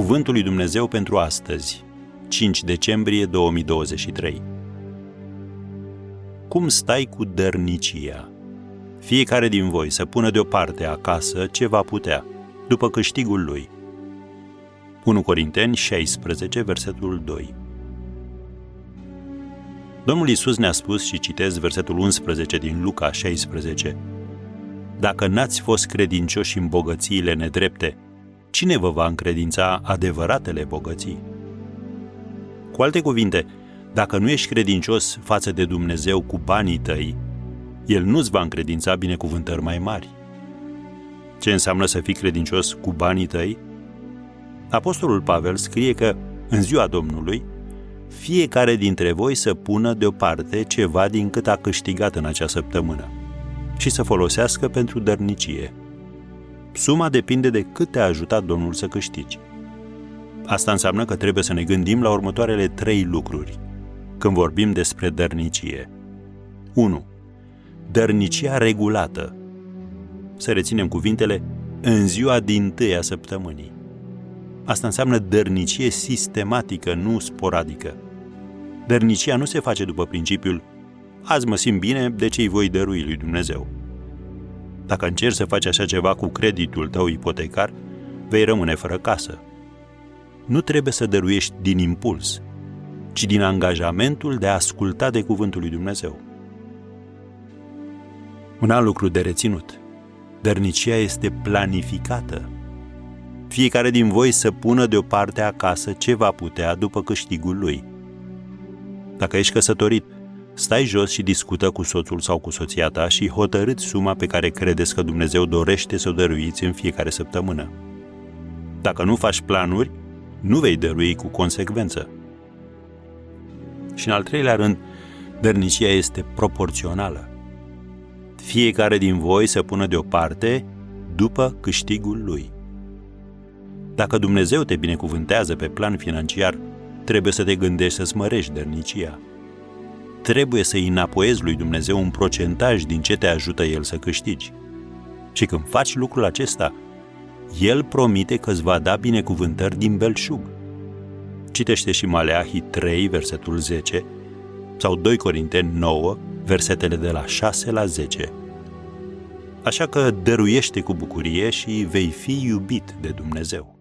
Cuvântul lui Dumnezeu pentru astăzi, 5 decembrie 2023. Cum stai cu dărnicia? Fiecare din voi să pună deoparte acasă ce va putea, după câștigul lui. 1 Corinteni 16, versetul 2. Domnul Iisus ne-a spus, și citez versetul 11 din Luca 16, dacă n-ați fost credincioși în bogățiile nedrepte, cine vă va încredința adevăratele bogății? Cu alte cuvinte, dacă nu ești credincios față de Dumnezeu cu banii tăi, El nu-ți va încredința binecuvântări mai mari. Ce înseamnă să fii credincios cu banii tăi? Apostolul Pavel scrie că, în ziua Domnului, fiecare dintre voi să pună deoparte ceva din cât a câștigat în acea săptămână și să folosească pentru dărnicie. Suma depinde de cât te-a ajutat Domnul să câștigi. Asta înseamnă că trebuie să ne gândim la următoarele 3 lucruri când vorbim despre dărnicie. 1. Dărnicia regulată. Să reținem cuvintele în ziua dintâi a săptămânii. Asta înseamnă dărnicie sistematică, nu sporadică. Dărnicia nu se face după principiul azi mă simt bine, deci îi voi dărui lui Dumnezeu. Dacă încerci să faci așa ceva cu creditul tău ipotecar, vei rămâne fără casă. Nu trebuie să dăruiești din impuls, ci din angajamentul de a asculta de cuvântul lui Dumnezeu. Un alt lucru de reținut. Dărnicia este planificată. Fiecare din voi să pună deoparte acasă ce va putea după câștigul lui. Dacă ești căsătorit, stai jos și discută cu soțul sau cu soția ta și hotărâți suma pe care credeți că Dumnezeu dorește să o dăruiți în fiecare săptămână. Dacă nu faci planuri, nu vei dărui cu consecvență. Și în al 3-lea rând, dărnicia este proporțională. Fiecare din voi să pună deoparte după câștigul lui. Dacă Dumnezeu te binecuvântează pe plan financiar, trebuie să te gândești să-ți mărești dărnicia. Trebuie să-i înapoiezi lui Dumnezeu un procentaj din ce te ajută El să câștigi. Și când faci lucrul acesta, El promite că îți va da binecuvântări din belșug. Citește și Maleahi 3, versetul 10, sau 2 Corinteni 9, versetele de la 6 la 10. Așa că dăruiește cu bucurie și vei fi iubit de Dumnezeu.